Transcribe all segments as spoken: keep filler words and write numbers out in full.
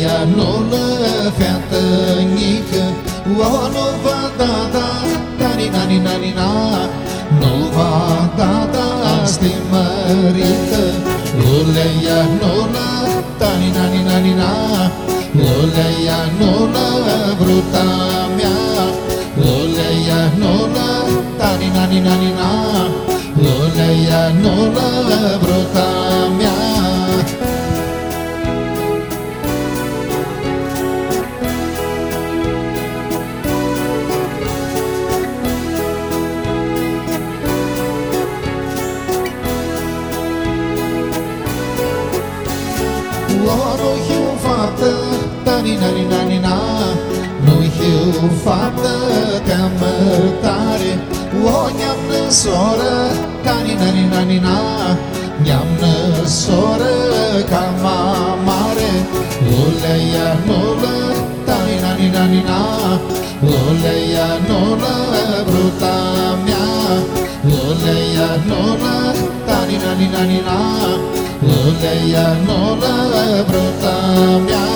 Uleia nulă, feată mică, o nu va da, da, tani, nani, nani, na, nu va da, da, stimărită. Uleia nulă, tani, nani, nani, na, uleia nulă, bruta mea. Uleia nulă, tani, nani, nani, na, uleia nulă, bruta mea. O nu hiu fată, tani, nani, nani, na, nu hiu fată ca mărtare. O neamnă soră, tani, nani, nani, na, neamnă soră ca mamare. Uleia nulă, tani, nani, nani, na, uleia nulă, bruta mea. Uleia nulă, tani, nani, nani, na, uleia nulă, bruta mea.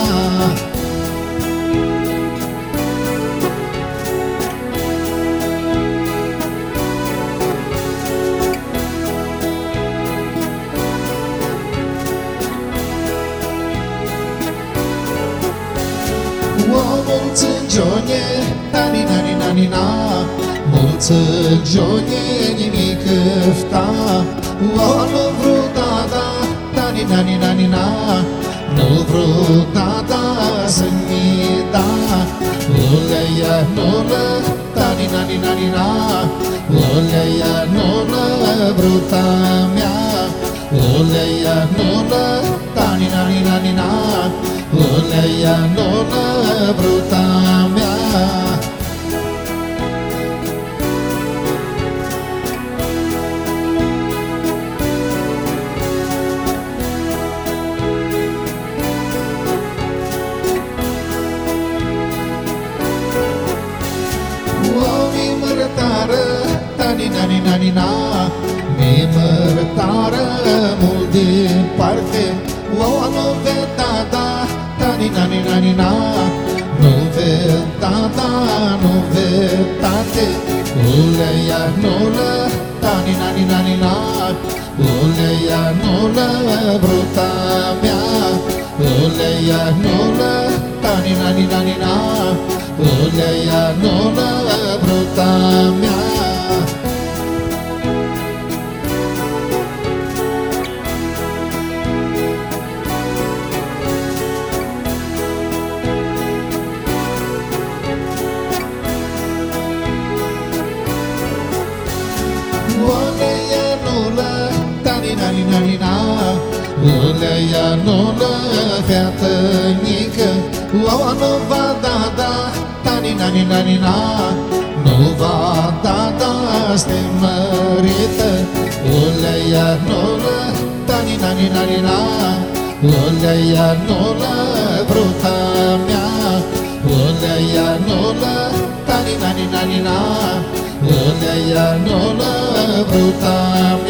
O mulți îngione, tani, nani, nani, na, mulți îngione, nimic îfta. O nu vreau da, da, tani, nani, nani, na, nu vreau da, da, să-mi da. Uleia nulă, tani, nani, nani, na, uleia nulă, bruta mea. Uleia nulă, tani, nani, nani, na, uleia nulă, bruta mea. Tani, nani, nani, na, mi mărtară mult din parte. O nu veta, da, tani, nani, nani, na, nu veta, da, nu vetate. Uleia nulă, tani, nani, nani, na, uleia nulă, bruta mea. Uleia nulă, tani, nani, nani, na, uleia nulă, bruta mea. Uleia nulă, tani, nani, nani, na, uleia nulă, feată mică, o nu va da, da, tani, nani, nani, na, nu va da, da, stimărită. Uleia nulă, tani, nani, nani, na, uleia nulă, bruta mea. Uleia nulă, tani, nani, nani, na, uleia nulă, bruta mea.